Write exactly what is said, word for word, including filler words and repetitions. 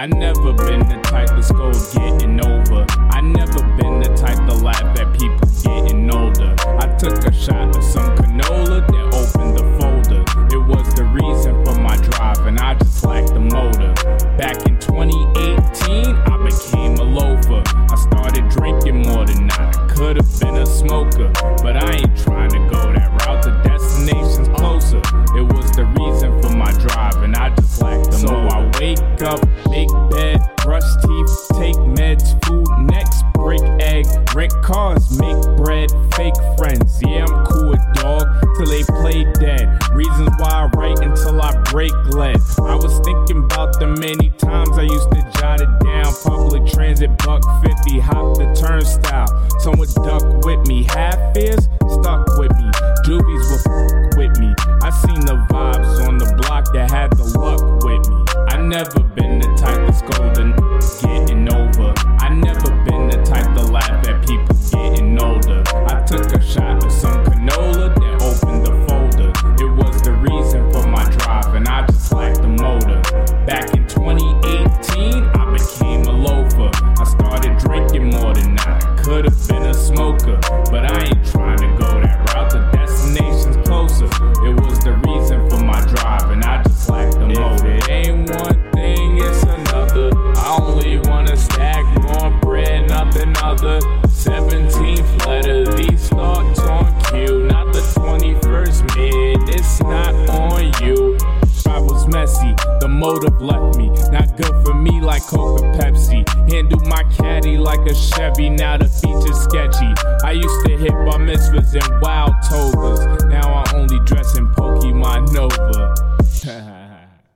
I never been the type to scold getting over. I never been the type to laugh at people getting older. I took a shot of some canola that opened the folder. It was the reason for my drive and I just lacked the motor. Back in twenty eighteen, I became a loafer. I started drinking more than I could have been a smoker. But I ain't trying to go that route, the destination's closer. It was the reason for my drive and I just lacked the motor. So I wake up, make bed, brush teeth, take meds, food next, break egg, rent cars, make bread, fake friends. Yeah, I'm cool with dog till they play dead. Reasons why I write until I break lead. I was thinking about the many times I used to jot it down. Public transit, buck fifty, hop the turnstile. Someone duck with me, half ears stuck with me. Juvies were f- with me. I seen the vibes on the block that had the luck with me. I never been the type to scold and getting over. I never been the type to laugh at people getting older. I took a shot of some canola that opened the folder. It was the reason for my drive and I just lacked the motor. Back in twenty eighteen, I became a loafer. I started drinking more than I could have been a smoker. But I ain't trying to go that route, the destination's closer. It was the reason for my drive and I just lacked the motor. If it ain't one thing, it's another. I only wanna stack more bread, nothing other. seventeenth letter, these thoughts on cue. Not the twenty-first mid, it's not on you. I was messy, the motive left me. Not good for me like Coca Pepsi. Handle my caddy like a Chevy, now the feature's sketchy. I used to hit bar mitzvahs and wild togas.